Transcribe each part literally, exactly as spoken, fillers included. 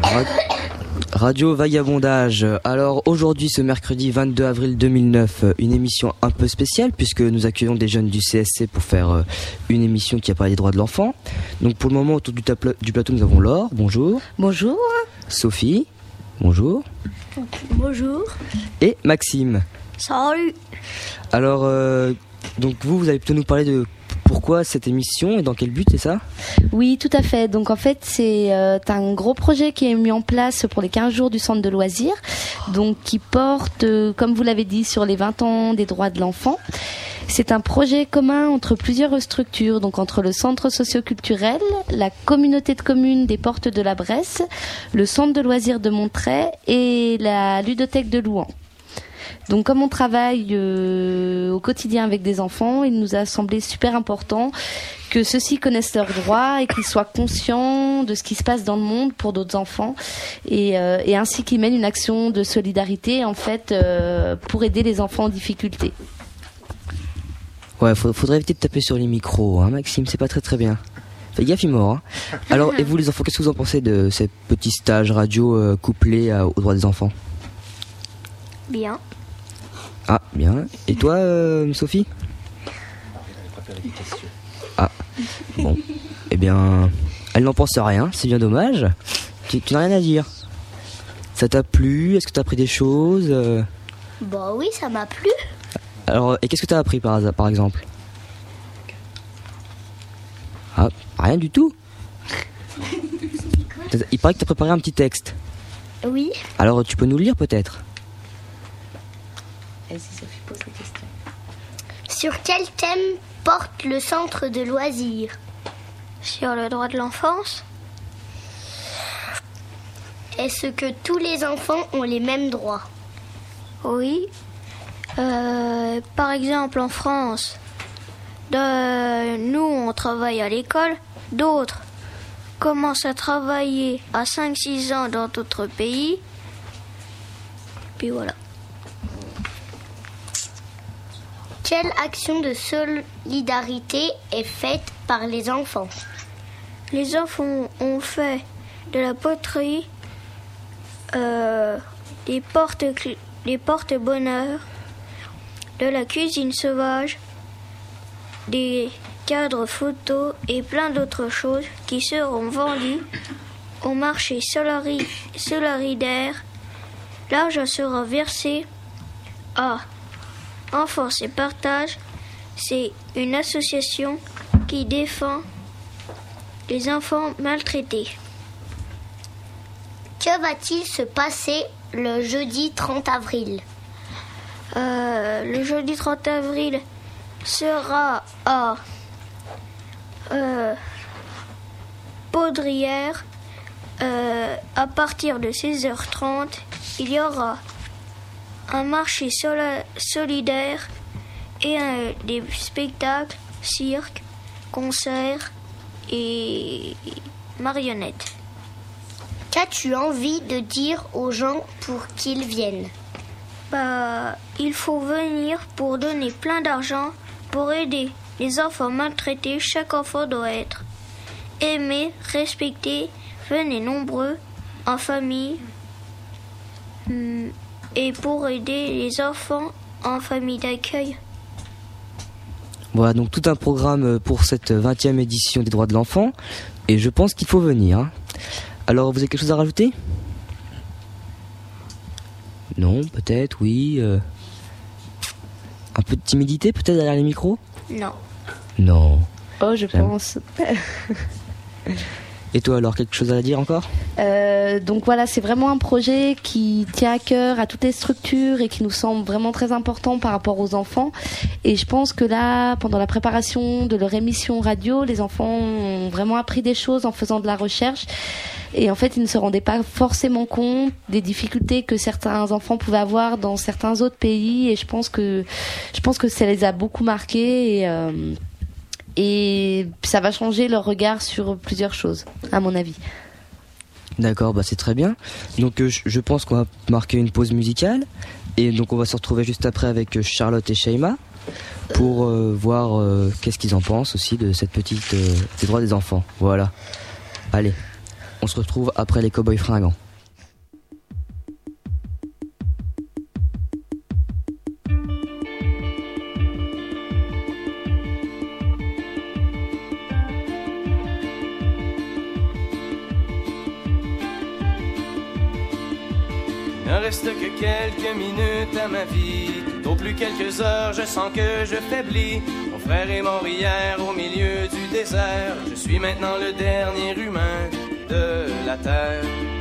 Ra- Radio Vagabondage. Alors aujourd'hui, ce mercredi vingt-deux avril deux mille neuf, une émission un peu spéciale puisque nous accueillons des jeunes du C S C pour faire une émission qui a parlé des droits de l'enfant. Donc pour le moment, autour du, tapla- du plateau, nous avons Laure. Bonjour. Bonjour. Sophie. Bonjour. Bonjour. Et Maxime. Salut. Alors, euh, donc vous, vous allez plutôt nous parler de pourquoi cette émission et dans quel but, c'est ça ? Oui, tout à fait. Donc en fait, c'est euh, un gros projet qui est mis en place pour les quinze jours du centre de loisirs, donc qui porte, euh, comme vous l'avez dit, sur les vingt ans des droits de l'enfant. C'est un projet commun entre plusieurs structures, donc entre le centre socio-culturel, la communauté de communes des Portes de la Bresse, le centre de loisirs de Montreuil et la ludothèque de Louhans. Donc comme on travaille euh, au quotidien avec des enfants, il nous a semblé super important que ceux-ci connaissent leurs droits et qu'ils soient conscients de ce qui se passe dans le monde pour d'autres enfants et, euh, et ainsi qu'ils mènent une action de solidarité en fait euh, pour aider les enfants en difficulté. Ouais, faudrait éviter de taper sur les micros, hein, Maxime, c'est pas très très bien. Fais gaffe, il mord. Hein. Alors, et vous les enfants, qu'est-ce que vous en pensez de ces petits stages radio euh, couplés à, aux droits des enfants ? Bien. Ah, bien. Et toi, euh, Sophie ? Ah, bon. Eh bien, elle n'en pense rien, c'est bien dommage. Tu, tu n'as rien à dire. Ça t'a plu ? Est-ce que t'as appris des choses ? euh... Bah oui, ça m'a plu. Alors, et qu'est-ce que t'as appris par, hasard, par exemple ? Ah, rien du tout. Il paraît que t'as préparé un petit texte. Oui. Alors, tu peux nous le lire peut-être ? Vas-y Sophie, pose la question. Sur quel thème porte le centre de loisirs ? Sur le droit de l'enfance ? Est-ce que tous les enfants ont les mêmes droits ? Oui. Euh, par exemple, en France, de, nous, on travaille à l'école. D'autres commencent à travailler à cinq six ans dans d'autres pays. Puis voilà. Quelle action de solidarité est faite par les enfants ? Les enfants ont fait de la poterie, euh, des portes, des porte-bonheur, de la cuisine sauvage, des cadres photos et plein d'autres choses qui seront vendues au marché solari- solaridaire. L'argent sera versé à Enfance et Partage. C'est une association qui défend les enfants maltraités. Que va-t-il se passer le jeudi trente avril ? Euh, le jeudi trente avril sera à euh, Baudrière. Euh, à partir de seize heures trente, il y aura un marché sola- solidaire et un, des spectacles, cirque, concerts et marionnettes. Qu'as-tu envie de dire aux gens pour qu'ils viennent ? Bah, il faut venir pour donner plein d'argent pour aider les enfants maltraités. Chaque enfant doit être aimé, respecté. Venez nombreux, en famille, et pour aider les enfants en famille d'accueil. Voilà, donc tout un programme pour cette vingtième édition des droits de l'enfant. Et je pense qu'il faut venir. Hein. Alors, vous avez quelque chose à rajouter ? Non, peut-être, oui. Euh... Un peu de timidité, peut-être, derrière les micros ? Non. Non. Oh, je J'aime. pense. Et toi, alors, quelque chose à dire encore ? Euh, donc voilà, c'est vraiment un projet qui tient à cœur à toutes les structures et qui nous semble vraiment très important par rapport aux enfants. Et je pense que là, pendant la préparation de leur émission radio, les enfants ont vraiment appris des choses en faisant de la recherche. Et en fait, ils ne se rendaient pas forcément compte des difficultés que certains enfants pouvaient avoir dans certains autres pays. Et je pense que, je pense que ça les a beaucoup marqués. Et, euh, et ça va changer leur regard sur plusieurs choses, à mon avis. D'accord, bah c'est très bien. Donc euh, je pense qu'on va marquer une pause musicale. Et donc on va se retrouver juste après avec Charlotte et Sheima pour euh, voir euh, qu'est-ce qu'ils en pensent aussi de cette petite euh, des droits des enfants. Voilà. Allez. On On se retrouve après les Cowboys Fringants. Il ne reste que quelques minutes à ma vie. Tout au plus quelques heures, je sens que je faiblis. Mon frère est mort hier au milieu du désert. Je suis maintenant le dernier humain de la terre.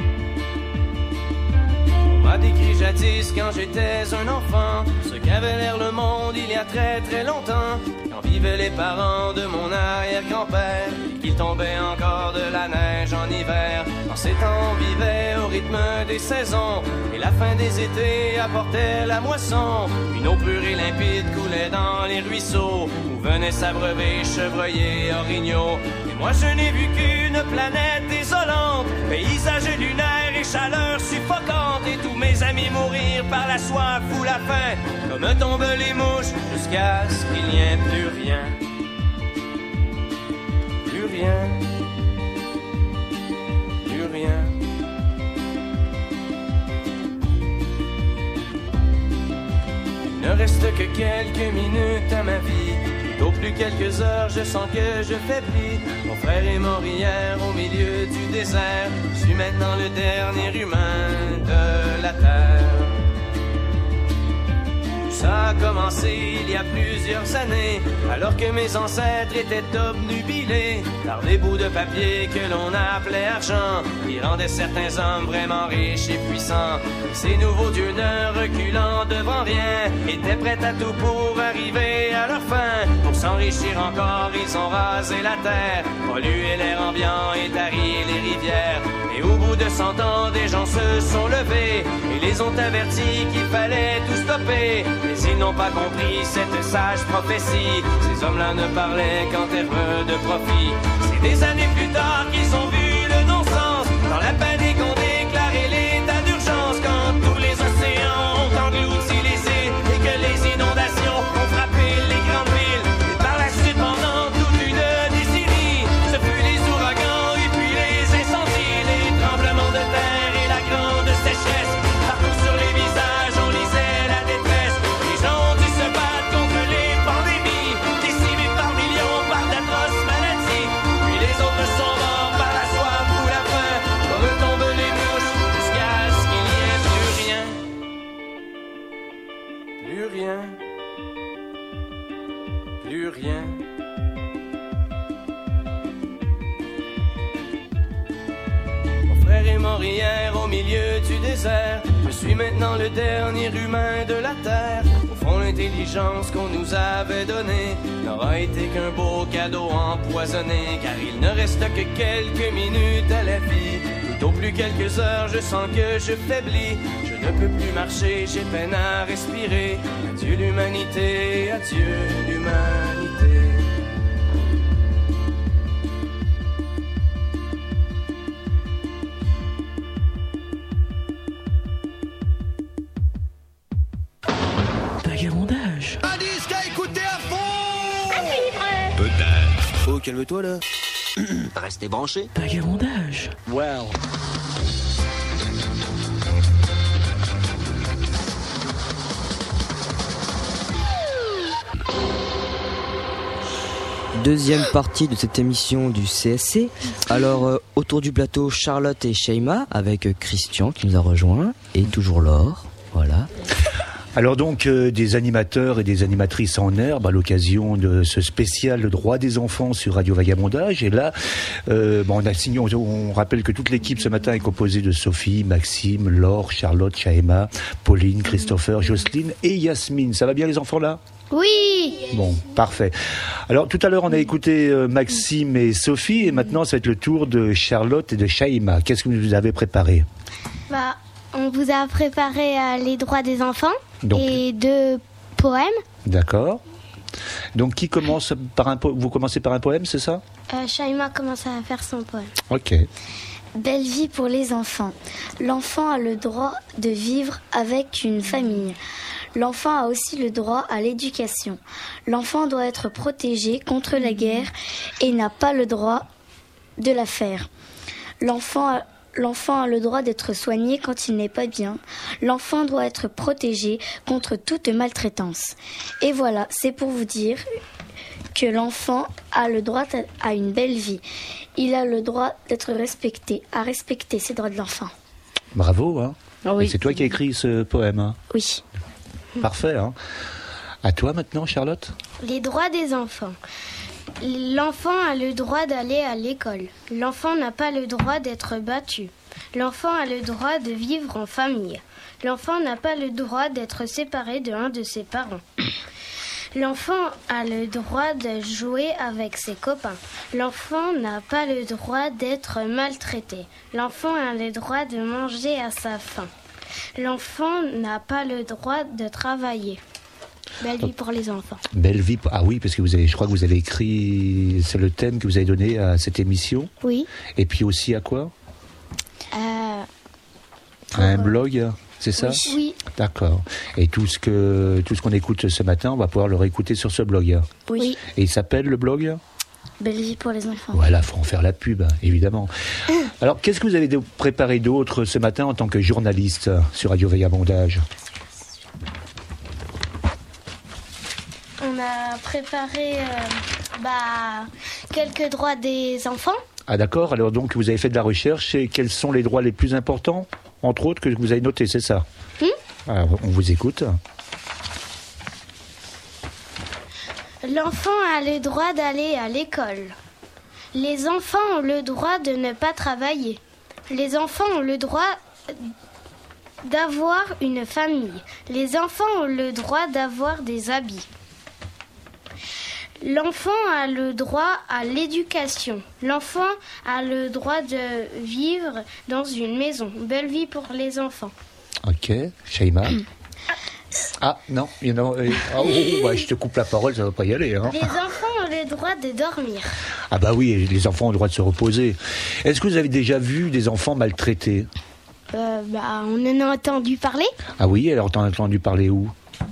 On m'a décrit jadis quand j'étais un enfant ce qu'avait l'air le monde il y a très très longtemps, quand vivaient les parents de mon arrière-grand-père et qu'il tombait encore de la neige en hiver. En ces temps on vivait au rythme des saisons et la fin des étés apportait la moisson. Une eau pure et limpide coulait dans les ruisseaux où venaient s'abreuver chevreuils et orignaux. Et moi je n'ai vu qu'une planète désolante, paysage lunaire et chaleur suffocante, et tous mes amis mourir par la soif ou la faim, comme tombent les mouches jusqu'à ce qu'il n'y ait plus rien. Plus rien. Plus rien. Il ne reste que quelques minutes à ma vie. Au plus quelques heures, je sens que je faiblis. Mon frère est mort hier au milieu du désert. Je suis maintenant le dernier humain de la terre. Ça a commencé il y a plusieurs années, alors que mes ancêtres étaient obnubilés par des bouts de papier que l'on appelait argent, qui rendaient certains hommes vraiment riches et puissants. Ces nouveaux dieux ne reculant devant rien, étaient prêts à tout pour arriver à leur fin. Pour s'enrichir encore, ils ont rasé la terre, pollué l'air ambiant et tari les rivières. Et au bout de cent ans, des gens se sont levés et les ont avertis qu'il fallait tout stopper. Mais ils n'ont pas compris cette sage prophétie. Ces hommes-là ne parlaient qu'en termes de profit. C'est des années plus tard qu'ils ont vu le non-sens. Dans la panique, on déclarait l'état d'urgence, quand tous les océans ont englouti les îles et que les inondations ont frappé les grandes villes. Et par la suite, pendant toute une décennie, ce fut les ouragans et puis les incendies, les tremblements de terre et la grande sécheresse. Partout sur les visages, on lisait la détresse. Les gens ont dû se battre contre les pandémies, décimés par millions par d'atroces maladies. Puis les autres sont morts par la soif ou la faim, comme tombent les mouches jusqu'à ce qu'il n'y ait plus rien. Plus rien. Plus rien. Mon frère est mort hier au milieu du désert. Je suis maintenant le dernier humain de la terre. Au fond, l'intelligence qu'on nous avait donnée n'aura été qu'un beau cadeau empoisonné, car il ne reste que quelques minutes à la vie. Tout au plus quelques heures, je sens que je faiblis. Je ne peux plus marcher, j'ai peine à respirer. Adieu l'humanité, adieu l'humanité. Vagabondage. Un disque à écouter à fond. Un livre. Peut-être. Oh, calme-toi là. Restez branchés. Vagabondage. Wow. Deuxième partie de cette émission du C S C. Alors, euh, autour du plateau, Charlotte et Shaima, avec euh, Christian qui nous a rejoint, et toujours Laure. Voilà. Alors donc, euh, des animateurs et des animatrices en herbe à l'occasion de ce spécial Le droit des enfants sur Radio Vagabondage. Et là, euh, bon, on, a signé, on, on rappelle que toute l'équipe ce matin est composée de Sophie, Maxime, Laure, Charlotte, Shaima, Pauline, Christopher, Jocelyne et Yasmine. Ça va bien les enfants là ? Oui. Bon, parfait. Alors tout à l'heure on a écouté euh, Maxime et Sophie, et maintenant ça va être le tour de Charlotte et de Shaima. Qu'est-ce que vous avez préparé ? Bah, on vous a préparé euh, les droits des enfants. Donc, et deux poèmes. D'accord. Donc qui commence par un po- vous commencez par un poème, c'est ça ? Euh, Shaima commence à faire son poème. Ok. Belle vie pour les enfants. L'enfant a le droit de vivre avec une famille. L'enfant a aussi le droit à l'éducation. L'enfant doit être protégé contre la guerre et n'a pas le droit de la faire. L'enfant a, l'enfant a le droit d'être soigné quand il n'est pas bien. L'enfant doit être protégé contre toute maltraitance. Et voilà, c'est pour vous dire que l'enfant a le droit à une belle vie. Il a le droit d'être respecté, à respecter ses droits de l'enfant. Bravo, hein. Oh oui. Et c'est toi qui as écrit ce poème, hein. Oui. Parfait, hein. À toi maintenant, Charlotte. Les droits des enfants. L'enfant a le droit d'aller à l'école. L'enfant n'a pas le droit d'être battu. L'enfant a le droit de vivre en famille. L'enfant n'a pas le droit d'être séparé de un de ses parents. L'enfant a le droit de jouer avec ses copains. L'enfant n'a pas le droit d'être maltraité. L'enfant a le droit de manger à sa faim. L'enfant n'a pas le droit de travailler. Belle vie pour les enfants. Belle vie. Ah oui, parce que vous avez, je crois que vous avez écrit, c'est le thème que vous avez donné à cette émission. Oui. Et puis aussi à quoi? Euh, À un blog, c'est ça? Oui. D'accord. Et tout ce que tout ce qu'on écoute ce matin, on va pouvoir le réécouter sur ce blog. Oui. Et il s'appelle le blog? Belle vie pour les enfants. Voilà, faut en faire la pub, évidemment. Alors, qu'est-ce que vous avez préparé d'autre ce matin en tant que journaliste sur Radio Vagabondage? On a préparé euh, bah, quelques droits des enfants. Ah d'accord, alors donc vous avez fait de la recherche et quels sont les droits les plus importants, entre autres, que vous avez notés, c'est ça? Hmm? Alors, on vous écoute. L'enfant a le droit d'aller à l'école. Les enfants ont le droit de ne pas travailler. Les enfants ont le droit d'avoir une famille. Les enfants ont le droit d'avoir des habits. L'enfant a le droit à l'éducation. L'enfant a le droit de vivre dans une maison. Belle vie pour les enfants. Ok, Shaima. Ah non, il y en a. Ah, oh, oh, bah, je te coupe la parole, ça va pas y aller. Hein. Les enfants ont le droit de dormir. Ah bah oui, les enfants ont le droit de se reposer. Est-ce que vous avez déjà vu des enfants maltraités? Euh, bah, on en a entendu parler. Ah oui, alors t'en as entendu parler où?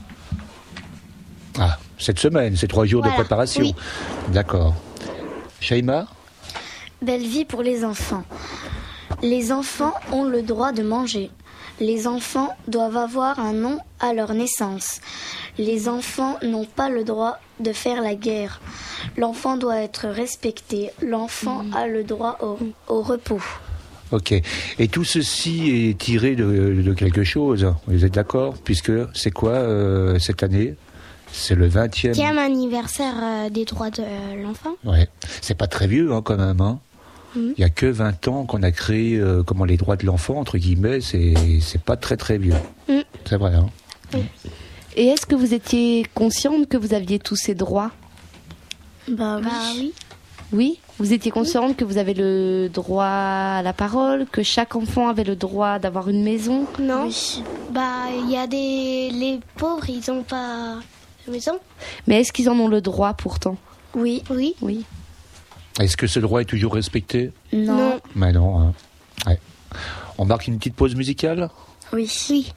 Ah, cette semaine, ces trois jours Voilà, de préparation. oui. D'accord. Shaima? Belle vie pour les enfants. Les enfants ont le droit de manger. Les enfants doivent avoir un nom à leur naissance. Les enfants n'ont pas le droit de faire la guerre. L'enfant doit être respecté. L'enfant mmh. a le droit au, au repos. Ok. Et tout ceci est tiré de, de quelque chose, vous êtes d'accord? Puisque c'est quoi euh, cette année? C'est le vingtième anniversaire euh, des droits de euh, l'enfant. Ouais. C'est pas très vieux hein, quand même. Hein. Mmh. Il y a que vingt ans qu'on a créé euh, comment les droits de l'enfant entre guillemets. C'est c'est pas très très vieux. Mmh. C'est vrai. Hein. Oui. Et est-ce que vous étiez consciente que vous aviez tous ces droits? Bah oui. Bah oui. Oui. Vous étiez consciente oui. que vous avez le droit à la parole, que chaque enfant avait le droit d'avoir une maison? Non. Oui. Bah il y a des les pauvres, ils ont pas de maison. Mais est-ce qu'ils en ont le droit pourtant? Oui. Oui. Oui. Est-ce que ce droit est toujours respecté? Non. Non. Mais non. Hein. Ouais. On marque une petite pause musicale? Oui. Oui.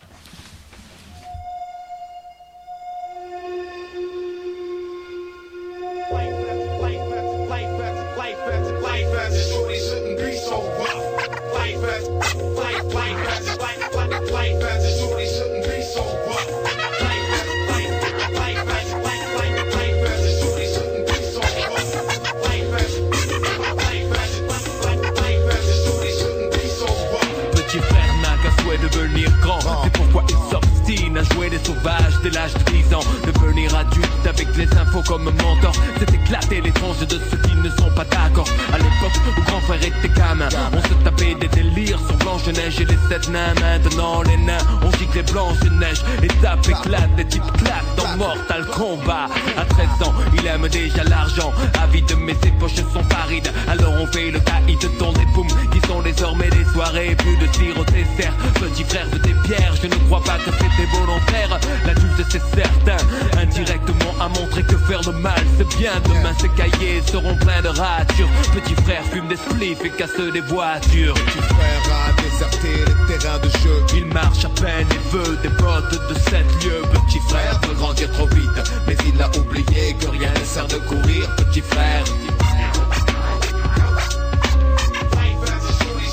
Devenir grand, c'est pourquoi il s'obstine à jouer les sauvages dès l'âge de dix ans. Devenir adulte avec les infos comme mentor, c'est éclater les tranches de ceux qui ne sont pas d'accord. À l'époque où grand frère était gamin, on se tapait des délires sur Blanche-Neige et les sept nains. Maintenant les nains, on gicle les Blanche-Neige. Les tapes éclatent, les types claquent dans Mortal Kombat. À treize ans, il aime déjà l'argent, avide mais ses poches sont parides. Alors on fait le taïd dans les boums qui sont désormais des soirées. Plus de tir au dessert. Petit frère de tes pierres, je ne crois pas que c'était volontaire. L'adulte c'est certain, indirectement a montré que faire le mal c'est bien. Demain ces cahiers seront pleins de ratures. Petit frère fume des spliffs et casse des voitures. Petit frère a déserté les terrains de jeu. Il marche à peine et veut des bottes de sept lieues. Petit frère veut grandir trop vite, mais il a oublié que rien ne sert de courir. Petit frère,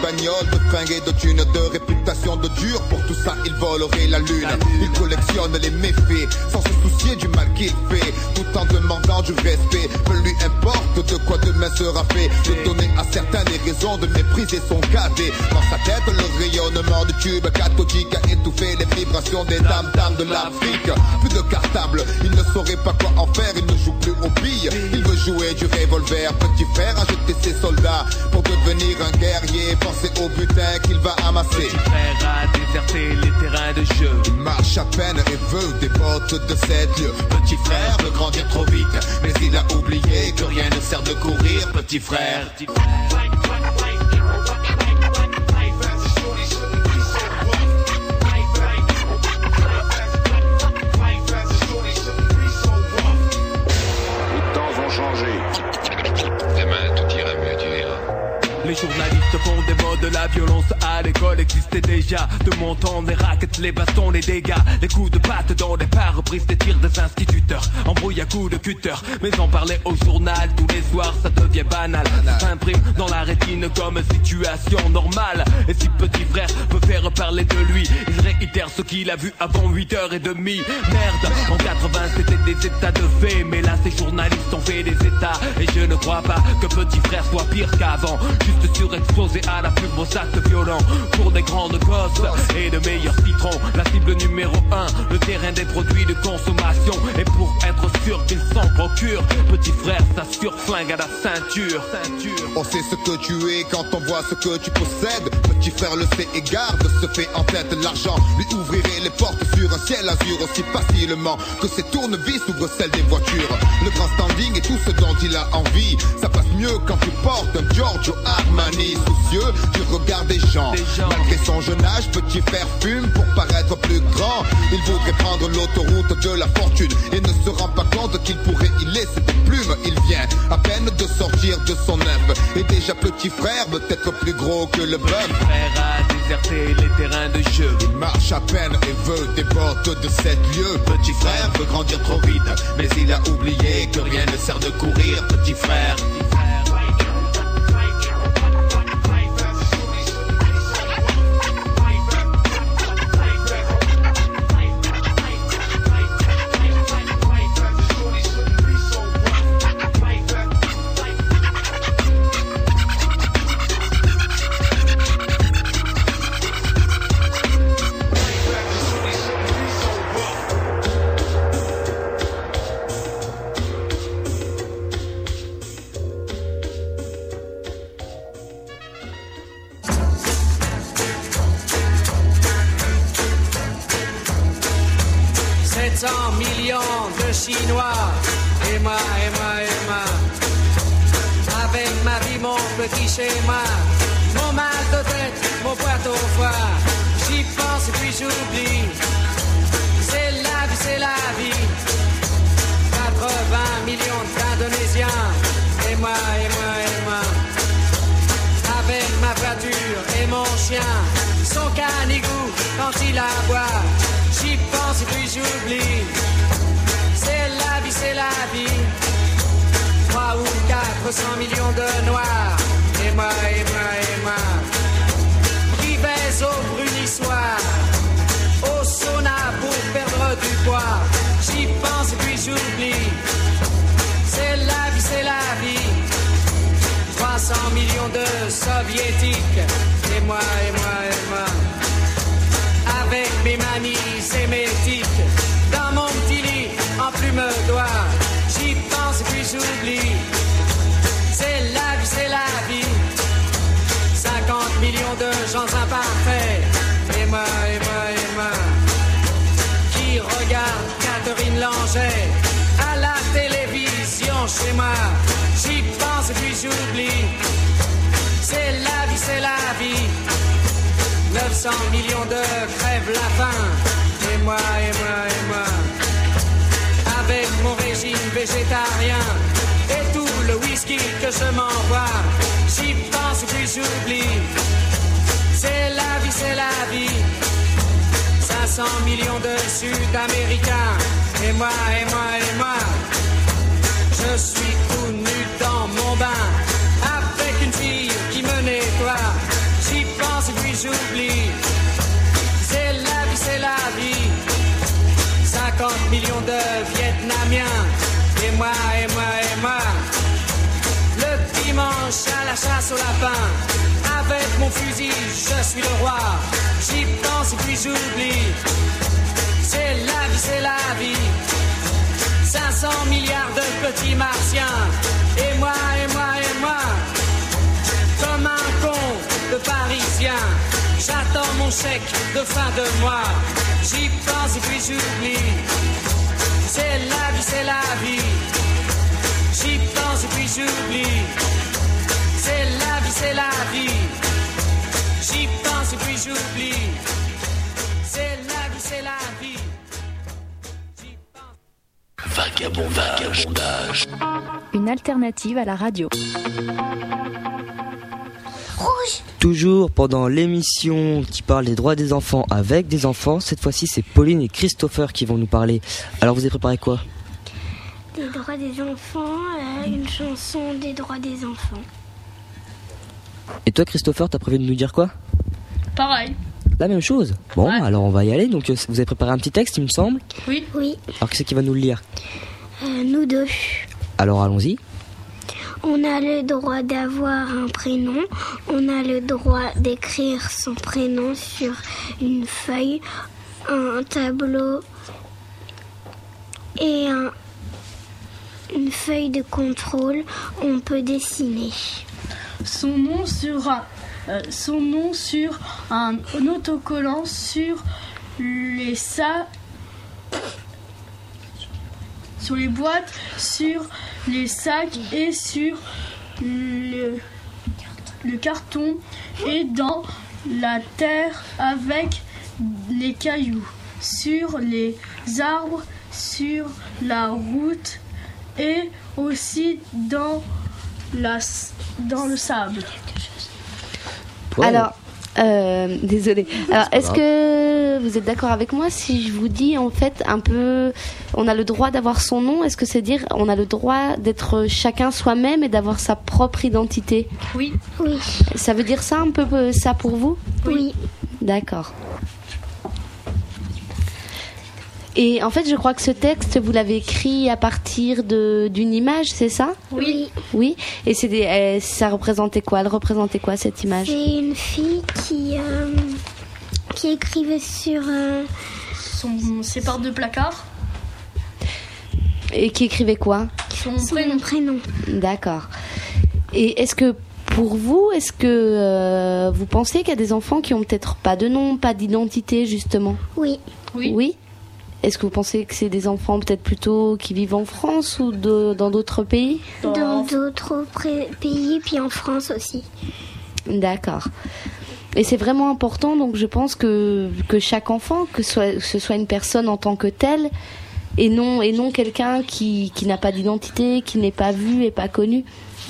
bagnole, de fringues et de thunes, de réputation de dur. Pour tout ça, il volerait la lune. Il collectionne les méfaits, sans se soucier du mal qu'il fait, tout en demandant du respect. Peu lui importe de quoi demain sera fait, de donner à certains les raisons de mépriser son cadet. Dans sa tête, le rayonnement du tube cathodique a étouffé les vibrations des dames-dames de l'Afrique. Plus de cartable, il ne saurait pas quoi en faire, il ne joue plus aux billes, il veut jouer du revolver. Petit frère a jeté ses soldats pour devenir un guerrier, penser au butin qu'il va amasser. Petit frère a déserté les terrains de jeu, il marche à peine et veut des bottes de sept lieues. Petit frère veut grandir trop vite, mais il a oublié que rien ne sert de courir. Petit frère, petit frère. Les journalistes font des mots de la violence à l'école existait déjà. De mon temps, les raquettes, les bastons, les dégâts, les coups de patte dans les pare-brises des tirs des instituteurs, embrouille à coups de cutter. Mais en parler au journal tous les soirs, ça devient banal. Ça s'imprime dans la rétine comme situation normale. Et si petit frère veut faire parler de lui, il réitère ce qu'il a vu avant huit heures trente. Merde, en quatre-vingts c'était des états de fait, mais là ces journalistes ont fait des états. Et je ne crois pas que petit frère soit pire qu'avant, juste surexposé à la plus grosse acte violent. Pour des grandes gosses et de meilleurs citrons, la cible numéro un, le terrain des produits de consommation. Et pour être sûr qu'ils s'en procurent, petit frère s'assure flingue à la ceinture. On sait ce que tu es quand on voit ce que tu possèdes. Petit frère le sait et garde, se fait en tête l'argent lui ouvrirait les portes sur un ciel azur aussi facilement que ses tournevis ouvrent celles des voitures. Le grand standing et tout ce dont il a envie, ça passe mieux quand tu portes un Giorgio Armani. Soucieux du regard des gens, malgré son jeune âge, petit frère fume pour paraître plus grand. Il voudrait prendre l'autoroute de la fortune et ne se rend pas compte qu'il pourrait y laisser des plumes. Il vient à peine de sortir de son œuf et déjà petit frère veut être plus gros que le bœuf. Petit frère a déserté les terrains de jeu, il marche à peine et veut des bottes de sept lieues. Petit frère veut grandir trop vite, mais il a oublié que rien ne sert de courir. Petit frère, petit frère. sept cents millions de Chinois, et moi, et moi, et moi. Avec ma vie, mon petit schéma, mon mal de tête, mon poids au foie. J'y pense et puis j'oublie. C'est la vie, c'est la vie. quatre-vingts millions d'Indonésiens, et moi, et moi, et moi. Avec ma voiture et mon chien, son canigou quand il aboie. J'y pense et puis j'oublie. C'est la vie, c'est la vie. Trois ou quatre cents millions de noirs. Et moi, et moi, et moi. Qui baise au brunissoir, au sauna pour perdre du poids. J'y pense et puis j'oublie. C'est la vie, c'est la vie. Trois cents millions de soviétiques. Et moi, et moi, et moi. Avec mes manies sémétiques, dans mon petit lit, en plume d'oie, j'y pense et puis j'oublie. C'est la vie, c'est la vie. cinquante millions de gens imparfaits. Et moi, et moi, et moi. Qui regarde Catherine Langer à la télévision chez moi. J'y pense et puis j'oublie. C'est la vie, c'est la vie. neuf cents millions de crèvent la faim. Et moi, et moi, et moi. Avec mon régime végétarien et tout le whisky que je m'envoie, j'y pense et puis j'oublie. C'est la vie, c'est la vie. cinq cents millions de Sud-Américains. Et moi, et moi, et moi. Je suis tout nu dans mon bain avec une fille qui me nettoie. J'y dimanche à la chasse au lapin. Avec mon fusil, je suis le roi. J'y pense et puis j'oublie. C'est la vie, c'est la vie. cinq cents milliards de petits martiens. Et moi, et moi, et moi. Comme un con de parisien. J'attends mon chèque de fin de mois. J'y pense et puis j'oublie. C'est la vie, c'est la vie. J'y pense et puis j'oublie. C'est la vie, c'est la vie. J'y pense et puis j'oublie. C'est la vie, c'est la vie. Vagabondage. Une alternative à la radio. Rouge. Toujours pendant l'émission qui parle des droits des enfants avec des enfants. Cette fois-ci, c'est Pauline et Christopher qui vont nous parler. Alors, vous avez préparé quoi ? Des droits des enfants, euh, une chanson des droits des enfants. Et toi, Christopher, t'as prévu de nous dire quoi ? Pareil. La même chose. Bon, Ouais. alors on va y aller. Donc, euh, vous avez préparé un petit texte, il me semble. Oui. Oui. Alors, qui c'est qui va nous le lire ? Euh, nous deux. Alors, allons-y. On a le droit d'avoir un prénom. On a le droit d'écrire son prénom sur une feuille, un tableau et un, une feuille de contrôle. On peut dessiner. Son nom sera euh, son nom sur un, un autocollant sur les sa sur les boîtes, sur les sacs et sur le, le carton et dans la terre avec les cailloux, sur les arbres, sur la route et aussi dans la dans le sable. Alors, euh, désolé. Alors, pas est-ce grave. que vous êtes d'accord avec moi si je vous dis en fait un peu, on a le droit d'avoir son nom. Est-ce que c'est dire on a le droit d'être chacun soi-même et d'avoir sa propre identité? Oui. Oui. Ça veut dire ça un peu euh, ça pour vous? Oui. D'accord. Et en fait, je crois que ce texte, vous l'avez écrit à partir de d'une image, c'est ça? Oui. Oui. Et c'est des, euh, ça représentait quoi? Elle représentait quoi cette image? C'est une fille qui, euh, qui écrivait sur... Euh, Son, ses parts de placard. Et qui écrivait quoi? Son son prénom. prénom. D'accord. Et est-ce que pour vous, est-ce que euh, vous pensez qu'il y a des enfants qui ont peut-être pas de nom, pas d'identité justement? Oui. Oui. Oui. Est-ce que vous pensez que c'est des enfants peut-être plutôt qui vivent en France ou de, dans d'autres pays? Dans d'autres pré- pays, puis en France aussi. D'accord. Et c'est vraiment important, donc je pense que, que chaque enfant, que, soit, que ce soit une personne en tant que telle, et non, et non quelqu'un qui, qui n'a pas d'identité, qui n'est pas vu et pas connu.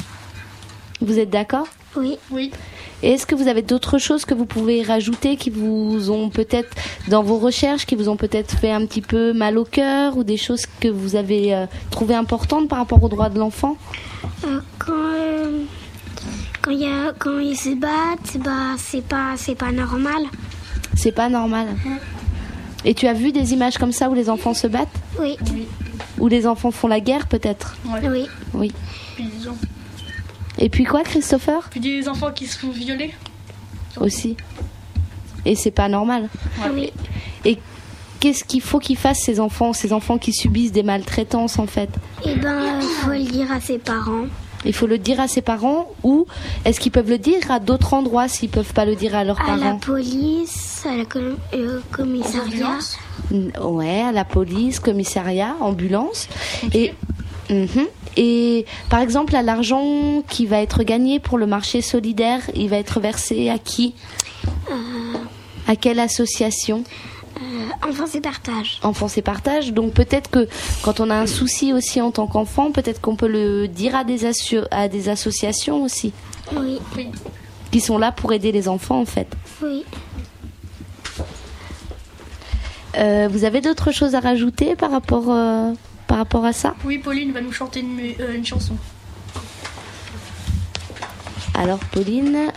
Vous êtes d'accord? Oui. Oui. Et est-ce que vous avez d'autres choses que vous pouvez rajouter qui vous ont peut-être, dans vos recherches, qui vous ont peut-être fait un petit peu mal au cœur ou des choses que vous avez euh, trouvées importantes par rapport aux droits de l'enfant? Euh, quand euh, quand, y a, quand ils se battent, bah, c'est pas, c'est pas normal. C'est pas normal. Et tu as vu des images comme ça où les enfants se battent? Oui. Oui. Où les enfants font la guerre peut-être? Ouais. Oui. Oui. Puis des, en- Et puis quoi, Christopher? puis des enfants qui se font violer. Aussi. Et c'est pas normal. Ouais. Oui. Et qu'est-ce qu'il faut qu'ils fassent ces enfants, ces enfants qui subissent des maltraitances en fait? Eh ben, il faut le dire à ses parents. Il faut le dire à ses parents ou est-ce qu'ils peuvent le dire à d'autres endroits s'ils peuvent pas le dire à leurs À la parents? police, à la com- euh, commissariat. N- Ouais, à la police, commissariat, ambulance. Et, Mhm. Et par exemple, à l'argent qui va être gagné pour le marché solidaire, il va être versé à qui? Euh, À quelle association? euh, Enfants et partage. Enfants et partage. Donc peut-être que quand on a un souci aussi en tant qu'enfant, peut-être qu'on peut le dire à des, asso- à des associations aussi, Oui. Oui. qui sont là pour aider les enfants en fait. Oui. Euh, vous avez d'autres choses à rajouter par rapport, euh, par rapport à ça? Oui, Pauline va nous chanter une, mu- euh, une chanson. Alors Pauline...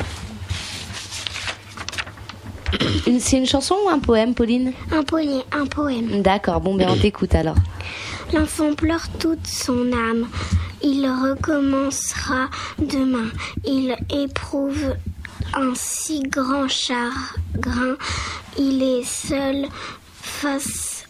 Une- C'est une chanson ou un poème, Pauline? Un, poème, un poème. D'accord, bon ben on t'écoute alors. L'enfant pleure toute son âme. il recommencera demain. Il éprouve un si grand chagrin, il est seul face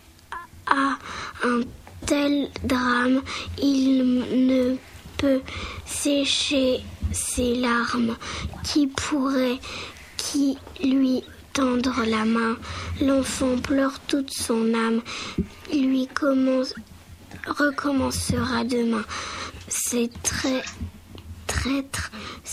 à un tel drame, il ne peut sécher ses larmes. Qui pourrait, qui lui tendre la main? L'enfant pleure toute son âme, lui commence, recommencera demain. C'est très traître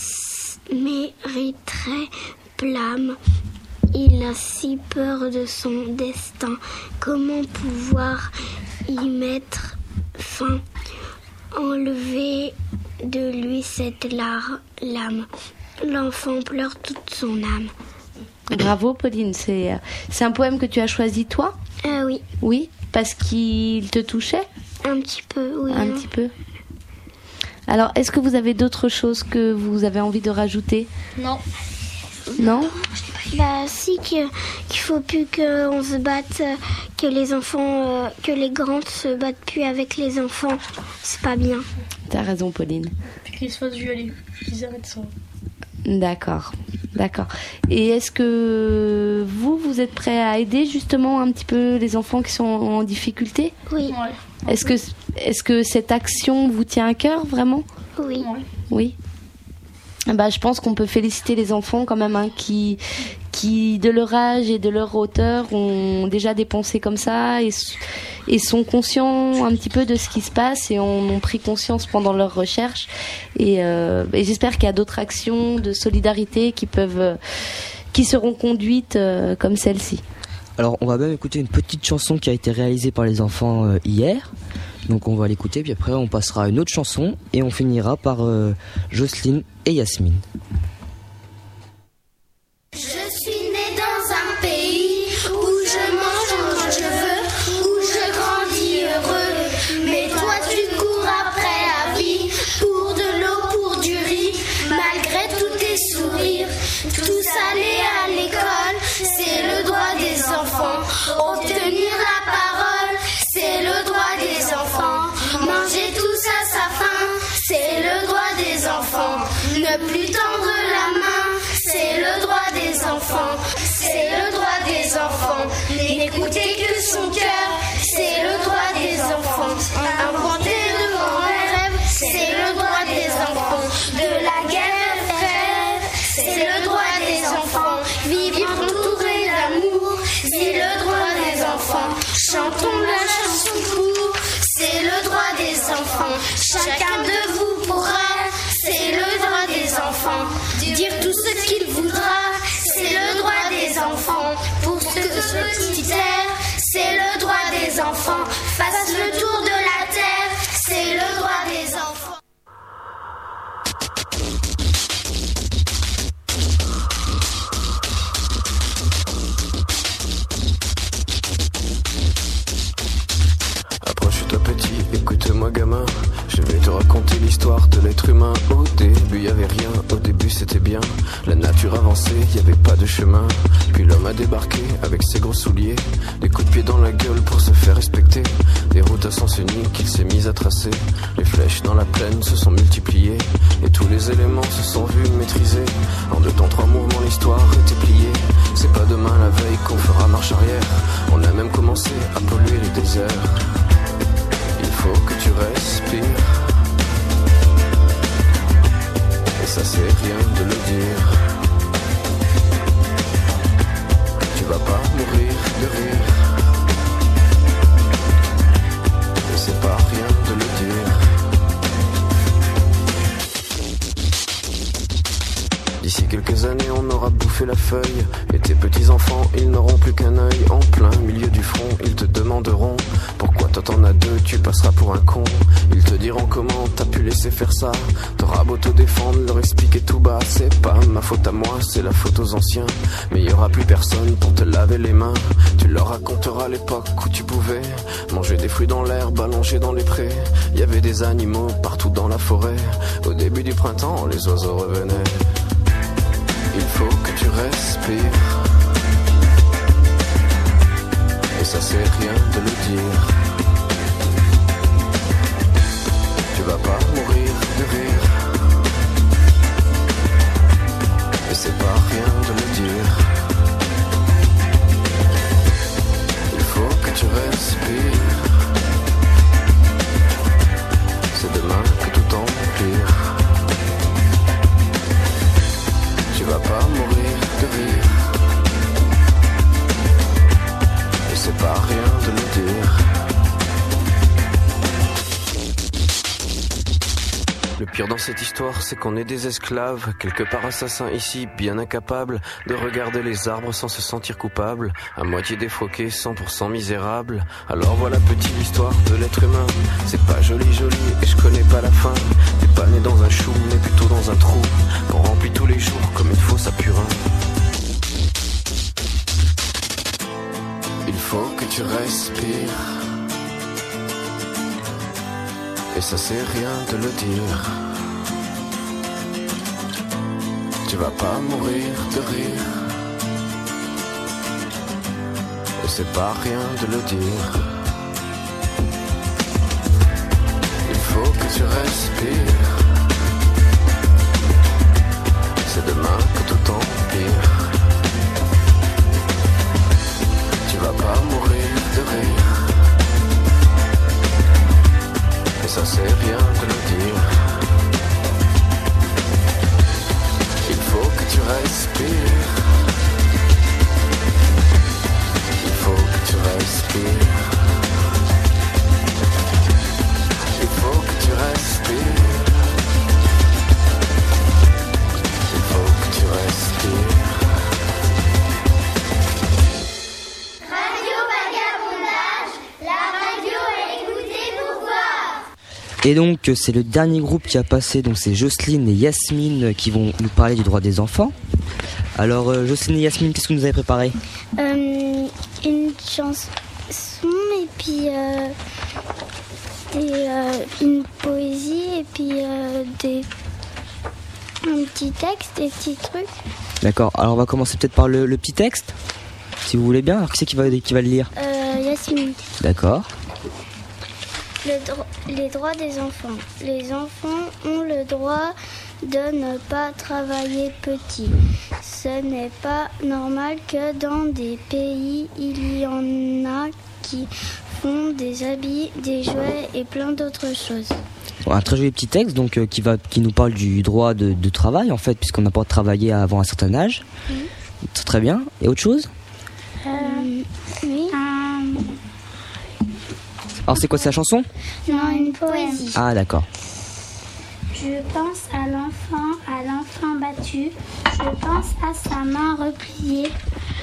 mériterait blâme. Il a si peur de son destin. Comment pouvoir y mettre fin? Enlever de lui cette lame. L'enfant pleure toute son âme. Bravo Pauline, c'est, c'est un poème que tu as choisi toi? euh, Oui. Oui, parce qu'il te touchait? Un petit peu, oui. Un hein. petit peu. Alors, est-ce que vous avez d'autres choses que vous avez envie de rajouter? Non. Non? Bah si, que, qu'il faut plus qu'on se batte, que les enfants, euh, que les grands se battent plus avec les enfants. C'est pas bien. T'as raison Pauline. Puis qu'ils se fassent violer, qu'ils arrêtent ça. D'accord, d'accord. Et est-ce que vous, vous êtes prêts à aider justement un petit peu les enfants qui sont en difficulté? Oui. Ouais. Est-ce que, est-ce que cette action vous tient à cœur vraiment? Oui. Ouais. Oui. Bah, je pense qu'on peut féliciter les enfants quand même, hein, qui, qui de leur âge et de leur hauteur ont déjà des pensées comme ça et, et sont conscients un petit peu de ce qui se passe et en ont pris conscience pendant leur recherche. Et, euh, et j'espère qu'il y a d'autres actions de solidarité qui peuvent, qui seront conduites euh, comme celle-ci. Alors, on va même écouter une petite chanson qui a été réalisée par les enfants euh, hier. Donc, on va l'écouter, puis après, on passera à une autre chanson et on finira par euh, Jocelyne et Yasmine. Je suis née dans un pays où je mange quand je veux, où je grandis heureux. Mais toi, tu cours après la vie, pour de l'eau, pour du riz, malgré tous tes sourires. Tous aller à l'école, c'est le droit des enfants. Obtenir la parole, c'est le droit des enfants. Manger tous à sa faim, c'est le droit des enfants. Ne plus tendre la main, c'est le droit des enfants. C'est le droit des enfants. N'écouter que son cœur, c'est le droit des enfants. Inventer de grands rêves, c'est le droit des enfants. De la guerre faire, c'est le droit des enfants. Vivre entouré d'amour, c'est le droit des enfants. Chantons la chanson pour, c'est le droit des enfants. Chacun de vous pourra, c'est le droit des enfants. Dire tout ce qu'il voudra, c'est le droit des enfants. Pour ce petit terre, c'est le droit des enfants. Fasse le tour de la terre, c'est le droit des enfants. Approche-toi petit, écoute-moi gamin. Je vais te raconter l'histoire de l'être humain. Au début y avait rien, au début c'était bien. La nature avançait, y avait pas de chemin. Puis l'homme a débarqué avec ses gros souliers, des coups de pied dans la gueule pour se faire respecter. Des routes à sens unique qu'il s'est mis à tracer. Les flèches dans la plaine se sont multipliées, et tous les éléments se sont vus maîtrisés. En deux temps trois mouvements l'histoire était pliée. C'est pas demain la veille qu'on fera marche arrière. On a même commencé à polluer les déserts. Il faut que tu respires, et ça c'est rien de le dire. Tu vas pas mourir de rire, et c'est pas rien de le dire. D'ici quelques années on aura bouffé la feuille, et tes petits enfants ils n'auront plus qu'un œil. En plein milieu du front ils te demanderont pourquoi toi t'en as deux, tu passeras pour un con. Ils te diront comment t'as pu laisser faire ça. T'auras beau te défendre, leur expliquer tout bas. C'est pas ma faute à moi, c'est la faute aux anciens. Mais y aura plus personne pour te laver les mains. Tu leur raconteras l'époque où tu pouvais manger des fruits dans l'herbe, allongés dans les prés. Y avait des animaux partout dans la forêt. Au début du printemps, les oiseaux revenaient. Il faut que tu respires, et ça c'est rien de le dire. Tu Tu vas pas mourir de rire. Et c'est pas rien de le dire. Il faut que tu respires. C'est demain que tout empire. Tu vas pas mourir de rire. Et c'est pas rien de le dire. Le pire dans cette histoire, c'est qu'on est des esclaves, quelque part assassins ici, bien incapables de regarder les arbres sans se sentir coupables, à moitié défroqués, cent pour cent misérables. Alors voilà petite l'histoire de l'être humain. C'est pas joli joli et je connais pas la fin. T'es pas né dans un chou, mais plutôt dans un trou qu'on remplit tous les jours comme une fosse à purin. Il faut que tu respires. Et ça c'est rien de le dire. Tu vas pas mourir de rire. Et c'est pas rien de le dire. Il faut que tu respires. C'est demain que tout empire. Tu vas pas mourir de rire. Et ça c'est rien de le dire. Il faut que tu respires. Il faut que tu respires. Il faut que tu respires. Il faut que tu respires. Radio Vagabondage, la radio est écoutée pour voir. Et donc c'est le dernier groupe qui a passé, donc c'est Jocelyne et Yasmine qui vont nous parler du droit des enfants. Alors euh, Jocelyne et Yasmine, qu'est-ce que vous avez préparé? Euh, une chanson et puis euh, des, euh, une poésie et puis euh, des, un petit texte, des petits trucs. D'accord, alors on va commencer peut-être par le, le petit texte, si vous voulez bien. Alors qui c'est qui va, qui va le lire? Euh, Yasmine. D'accord. Le dro- les droits des enfants. Les enfants ont le droit de ne pas travailler petit. Ce n'est pas normal que dans des pays, il y en a qui font des habits, des jouets et plein d'autres choses. Bon, un très joli petit texte donc euh, qui va, qui nous parle du droit de, de travail en fait, puisqu'on n'a pas travaillé avant un certain âge. Mmh. C'est très bien. Et autre chose? Euh, oui. Um... Alors c'est quoi, c'est la chanson? Non, une poésie. Ah d'accord. Je pense à l'enfant, à l'enfant battu. Je pense à sa main repliée.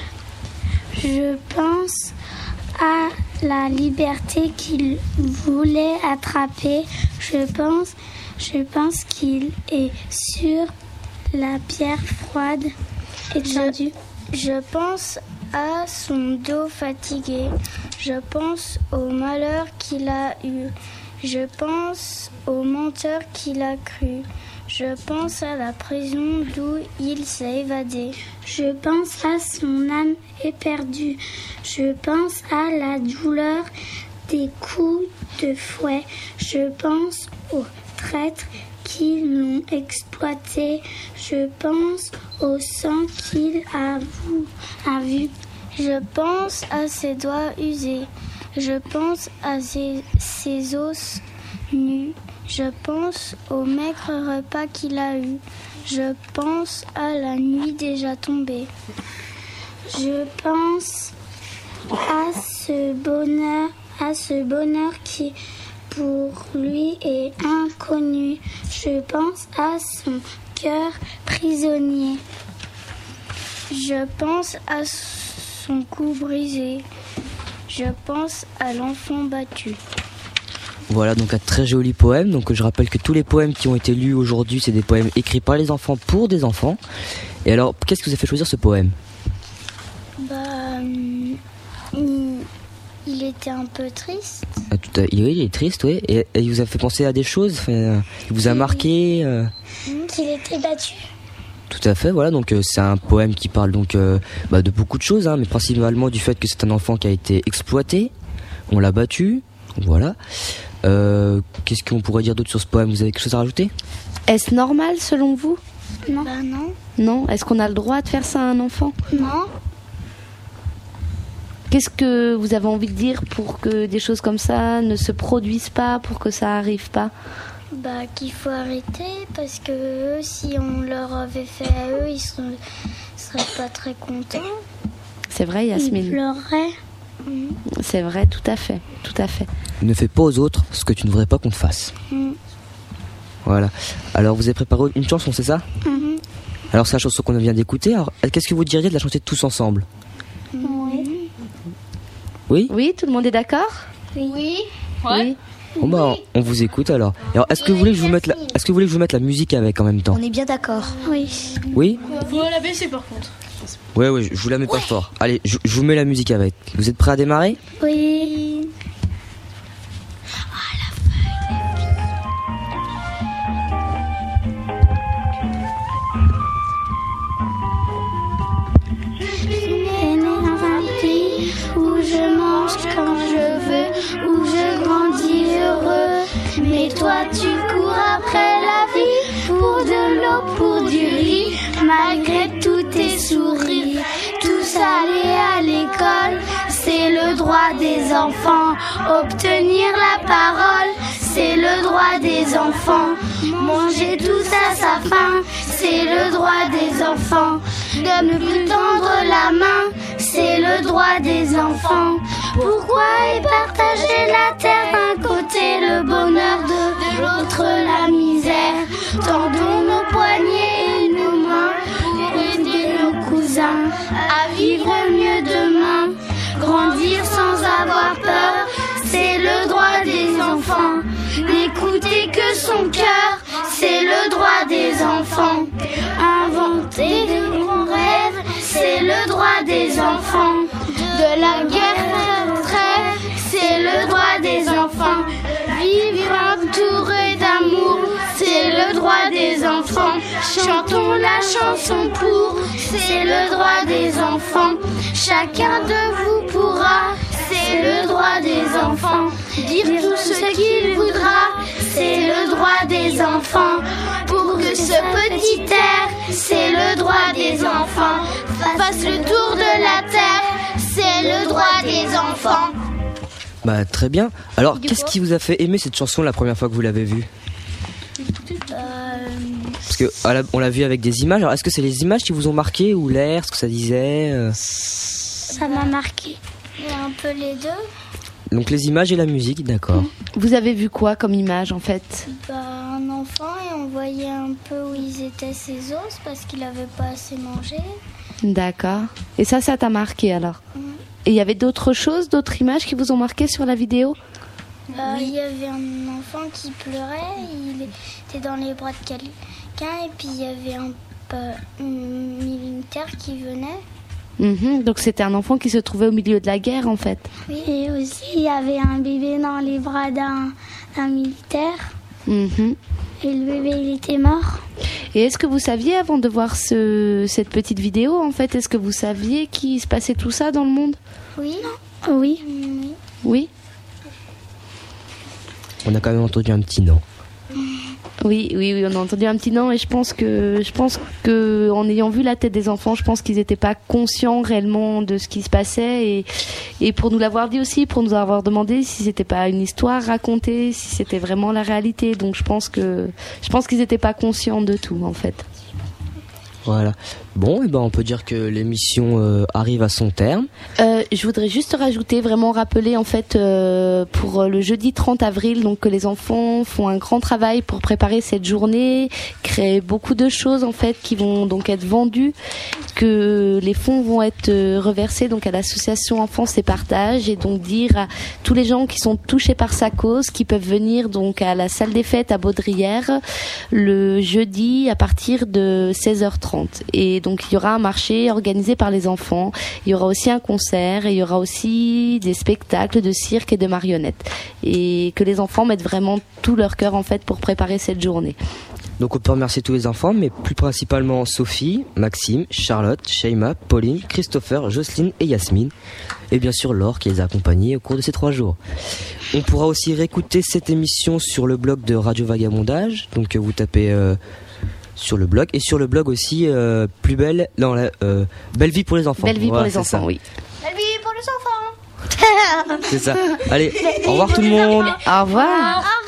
Je pense à la liberté qu'il voulait attraper. Je pense, je pense qu'il est sur la pierre froide et tendue. Je, je pense à son dos fatigué. Je pense au malheur qu'il a eu. Je pense au menteur qu'il a cru. Je pense à la prison d'où il s'est évadé. Je pense à son âme éperdue. Je pense à la douleur des coups de fouet. Je pense aux traîtres qui l'ont exploité. Je pense au sang qu'il a vu. Je pense à ses doigts usés. Je pense à ses, ses os nus. Je pense au maigre repas qu'il a eu. Je pense à la nuit déjà tombée. Je pense à ce bonheur, à ce bonheur qui pour lui est inconnu. Je pense à son cœur prisonnier. Je pense à son cou brisé. Je pense à l'enfant battu. Voilà donc un très joli poème. Donc je rappelle que tous les poèmes qui ont été lus aujourd'hui, c'est des poèmes écrits par les enfants pour des enfants. Et alors, qu'est-ce qui vous a fait choisir ce poème? Bah, il, il était un peu triste. Ah, tout à, il, il est triste, oui. Et, et il vous a fait penser à des choses, enfin, il vous a marqué euh... Qu'il était battu. Tout à fait, voilà, donc euh, c'est un poème qui parle donc euh, bah, de beaucoup de choses, hein, mais principalement du fait que c'est un enfant qui a été exploité, on l'a battu, Voilà. Euh, qu'est-ce qu'on pourrait dire d'autre sur ce poème? Vous avez quelque chose à rajouter? Est-ce normal selon vous? Non. Bah non. Non. Est-ce qu'on a le droit de faire ça à un enfant? Non. Qu'est-ce que vous avez envie de dire pour que des choses comme ça ne se produisent pas, pour que ça arrive pas? Bah qu'il faut arrêter parce que eux, si on leur avait fait à eux, ils seraient, seraient pas très contents. C'est vrai, Yasmine. Ils pleureraient. Mmh. C'est vrai, tout à fait, tout à fait. Ne fais pas aux autres ce que tu ne voudrais pas qu'on te fasse. Mmh. Voilà. Alors vous avez préparé une chanson, c'est ça? Mmh. Alors c'est la chanson qu'on vient d'écouter. Alors qu'est-ce que vous diriez de la chanter tous ensemble? Oui. Oui. Oui, tout le monde est d'accord? Oui. Oui. Oui. Bon bah on vous écoute alors. Alors est-ce que vous voulez que je vous mette la, est-ce que vous voulez que je vous mette la musique avec en même temps? On est bien d'accord. Oui. Oui. Faut la baisser par contre. Ouais ouais, je vous la mets pas fort. Allez, je, je vous mets la musique avec. Vous êtes prêts à démarrer? Oui. Mais toi tu cours après la vie, pour de l'eau, pour du riz, malgré tous tes souris. Tous aller à l'école, c'est le droit des enfants. Obtenir la parole, c'est le droit des enfants. Manger tous à sa faim, c'est le droit des enfants. Ne plus tendre la main, c'est le droit des enfants. Pourquoi est partager la terre, d'un côté le bonheur, de l'autre la misère? Tendons nos poignets et nos mains pour aider nos cousins à vivre mieux demain. Grandir sans avoir peur, c'est le droit des enfants. N'écouter que son cœur, c'est le droit des enfants. Inventer de grands rêves, c'est le droit des enfants. De la guerre trêve, c'est le droit des enfants. Vivre entouré d'amour, c'est le droit des enfants. Chantons la chanson pour, c'est le droit des enfants. Chacun de vous pourra, c'est le droit des enfants. Dire tout ce qu'il voudra, c'est le droit des enfants. Pour que ce petit air, c'est le droit des enfants, fasse le tour de la terre, c'est le droit des enfants. Bah très bien. Alors qu'est-ce qui vous a fait aimer cette chanson la première fois que vous l'avez vue? euh... Parce que on l'a vu avec des images. Alors est-ce que c'est les images qui vous ont marqué ou l'air, ce que ça disait? Ça m'a marqué. Un peu les deux. Donc les images et la musique, d'accord. Vous avez vu quoi comme image en fait? Bah, un enfant et on voyait un peu où ils étaient ses os parce qu'il n'avait pas assez mangé. D'accord. Et ça, ça t'a marqué alors? Mmh. Et il y avait d'autres choses, d'autres images qui vous ont marqué sur la vidéo? euh, oui. Il y avait un enfant qui pleurait, il était dans les bras de quelqu'un et puis il y avait un, un militaire qui venait. Mmh, donc c'était un enfant qui se trouvait au milieu de la guerre en fait. Oui, et aussi il y avait un bébé dans les bras d'un, d'un militaire. Mmh. Et le bébé il était mort. Et est-ce que vous saviez avant de voir ce, cette petite vidéo en fait, est-ce que vous saviez qu'il se passait tout ça dans le monde? Oui. Oui. Oui. Oui. On a quand même entendu un petit non. Oui, oui, oui, on a entendu un petit non et je pense que, je pense que, en ayant vu la tête des enfants, je pense qu'ils n'étaient pas conscients réellement de ce qui se passait et, et pour nous l'avoir dit aussi, pour nous avoir demandé si c'était pas une histoire racontée, si c'était vraiment la réalité. Donc je pense que, je pense qu'ils n'étaient pas conscients de tout en fait. Voilà. Bon, et ben on peut dire que l'émission euh, arrive à son terme. Euh, je voudrais juste rajouter, vraiment rappeler en fait euh, pour le jeudi trente avril, donc que les enfants font un grand travail pour préparer cette journée, créer beaucoup de choses en fait qui vont donc être vendues, que les fonds vont être reversés donc à l'association Enfance et Partage et donc dire à tous les gens qui sont touchés par sa cause qui peuvent venir donc à la salle des fêtes à Baudrière le jeudi à partir de seize heures trente et donc il y aura un marché organisé par les enfants, il y aura aussi un concert et il y aura aussi des spectacles de cirque et de marionnettes et que les enfants mettent vraiment tout leur cœur en fait pour préparer cette journée. Donc on peut remercier tous les enfants, mais plus principalement Sophie, Maxime, Charlotte, Sheima, Pauline, Christopher, Jocelyne et Yasmine. Et bien sûr Laure qui les a accompagnés au cours de ces trois jours. On pourra aussi réécouter cette émission sur le blog de Radio Vagabondage. Donc vous tapez euh, sur le blog. Et sur le blog aussi, euh, plus belle, non, la, euh, Belle vie pour les enfants. Belle vie voilà, pour les enfants, ça. oui. Belle vie pour les enfants. C'est ça. Allez, au revoir tout le monde. Au revoir. Au revoir.